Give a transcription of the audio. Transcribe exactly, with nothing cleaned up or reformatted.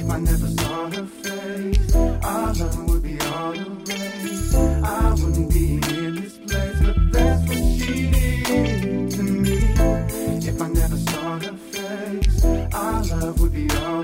If I never saw her face, our love would be all erased. I wouldn't be in this place, but that's what she did to me. If I never saw her face, our love would be all